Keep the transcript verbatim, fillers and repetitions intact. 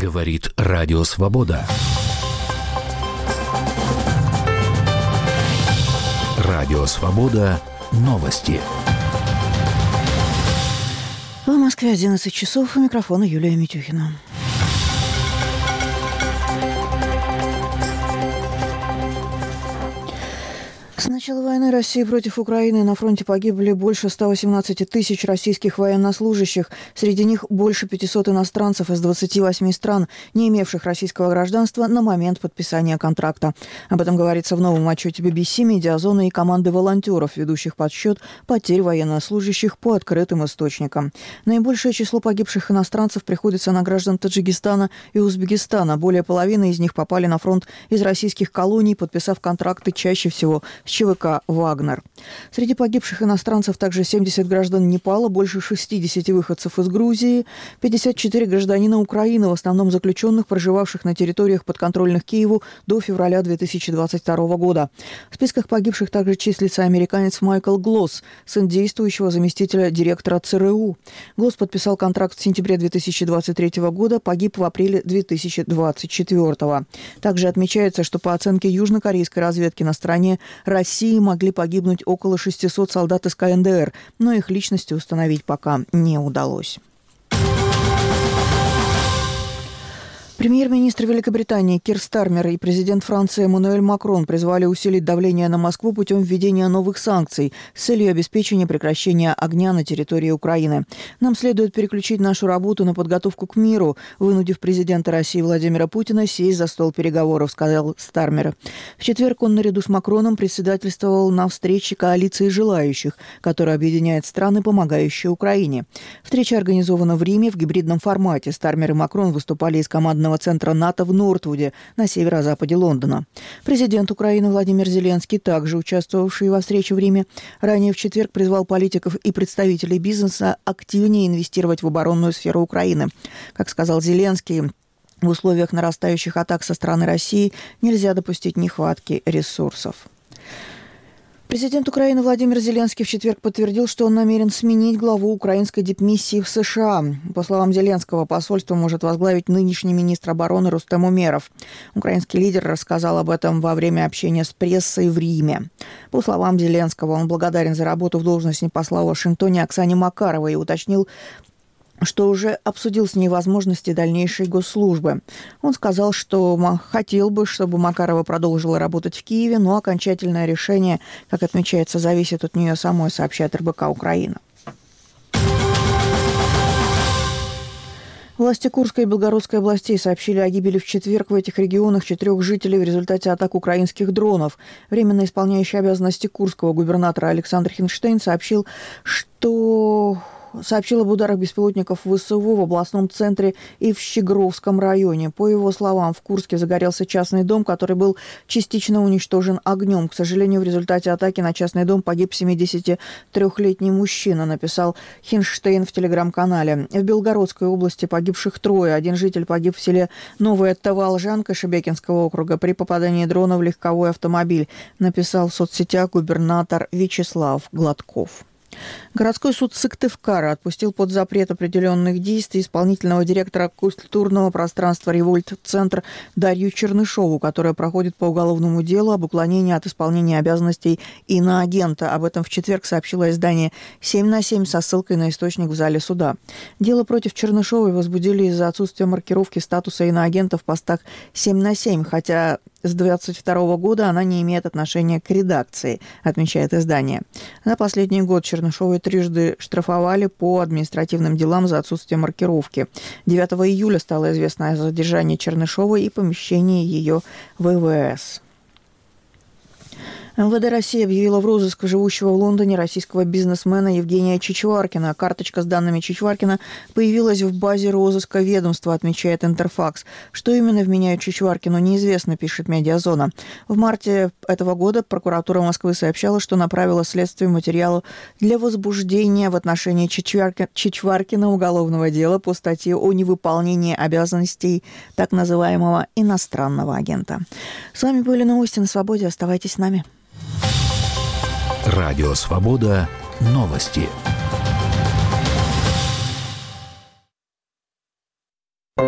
Говорит Радио Свобода. Радио Свобода. Новости. В Москве одиннадцать часов. У микрофона Юлия Митюхина. С начала войны России против Украины на фронте погибли больше ста восемнадцати тысяч российских военнослужащих. Среди них больше пятисот иностранцев из двадцати восьми стран, не имевших российского гражданства на момент подписания контракта. Об этом говорится в новом отчете би би си, Медиазона и команды волонтеров, ведущих подсчет потерь военнослужащих по открытым источникам. Наибольшее число погибших иностранцев приходится на граждан Таджикистана и Узбекистана. Более половины из них попали на фронт из российских колоний, подписав контракты чаще всего с ЧВК «Вагнер». Среди погибших иностранцев также семьдесят граждан Непала, больше шестидесяти выходцев из Грузии, пятьдесят четыре гражданина Украины, в основном заключенных, проживавших на территориях, подконтрольных Киеву до февраля две тысячи двадцать второго года. В списках погибших также числится американец Майкл Глосс, сын действующего заместителя директора ЦРУ. Глосс подписал контракт в сентябре две тысячи двадцать третьего года, погиб в апреле две тысячи двадцать четвёртого. Также отмечается, что по оценке южнокорейской разведки на стороне России могли погибнуть около шестисот солдат из ка эн дэ эр, но их личности установить пока не удалось. Премьер-министр Великобритании Кир Стармер и президент Франции Эммануэль Макрон призвали усилить давление на Москву путем введения новых санкций с целью обеспечения прекращения огня на территории Украины. Нам следует переключить нашу работу на подготовку к миру, вынудив президента России Владимира Путина сесть за стол переговоров, сказал Стармер. В четверг он наряду с Макроном председательствовал на встрече коалиции желающих, которая объединяет страны, помогающие Украине. Встреча организована в Риме в гибридном формате. Стармер и Макрон выступали из командного центра НАТО в Нортвуде на северо-западе Лондона. Президент Украины Владимир Зеленский, также участвовавший во встрече в Риме, ранее в четверг призвал политиков и представителей бизнеса активнее инвестировать в оборонную сферу Украины. Как сказал Зеленский, в условиях нарастающих атак со стороны России нельзя допустить нехватки ресурсов. Президент Украины Владимир Зеленский в четверг подтвердил, что он намерен сменить главу украинской дипмиссии в США. По словам Зеленского, посольство может возглавить нынешний министр обороны Рустем Умеров. Украинский лидер рассказал об этом во время общения с прессой в Риме. По словам Зеленского, он благодарен за работу в должности посла в Вашингтоне Оксане Макаровой и уточнил, что уже обсудил с ней возможности дальнейшей госслужбы. Он сказал, что хотел бы, чтобы Макарова продолжила работать в Киеве, но окончательное решение, как отмечается, зависит от нее самой, сообщает эр бэ ка Украина. Власти Курской и Белгородской областей сообщили о гибели в четверг в этих регионах четырех жителей в результате атак украинских дронов. Временно исполняющий обязанности курского губернатора Александр Хинштейн сообщил, что... сообщил об ударах беспилотников вэ эс вэ в областном центре и в Щегровском районе. По его словам, в Курске загорелся частный дом, который был частично уничтожен огнем. К сожалению, в результате атаки на частный дом погиб семидесятитрёхлетний мужчина, написал Хинштейн в телеграм-канале. В Белгородской области погибших трое. Один житель погиб в селе Новая Таволжанка Шебекинского округа при попадании дрона в легковой автомобиль, написал в соцсетях губернатор Вячеслав Гладков. Городской суд Сыктывкара отпустил под запрет определенных действий исполнительного директора культурного пространства «Револьт-центр» Дарью Чернышову, которая проходит по уголовному делу об уклонении от исполнения обязанностей иноагента. Об этом в четверг сообщило издание семь на семь со ссылкой на источник в зале суда. Дело против Чернышовой возбудили из-за отсутствия маркировки статуса иноагента в постах семь на семь, хотя с двадцать второго года она не имеет отношения к редакции, отмечает издание. За последний год Чернышовой трижды штрафовали по административным делам за отсутствие маркировки. девятого июля стало известно о задержании Чернышовой и помещении ее в вэ вэ эс. эм вэ дэ России объявила в розыск живущего в Лондоне российского бизнесмена Евгения Чичваркина. Карточка с данными Чичваркина появилась в базе розыска ведомства, отмечает Интерфакс. Что именно вменяют Чичваркину, неизвестно, пишет Медиазона. В марте этого года прокуратура Москвы сообщала, что направила следствию материалу для возбуждения в отношении Чичварки... Чичваркина уголовного дела по статье о невыполнении обязанностей так называемого иностранного агента. С вами были новости на Свободе. Оставайтесь с нами. Радио Свобода. Новости.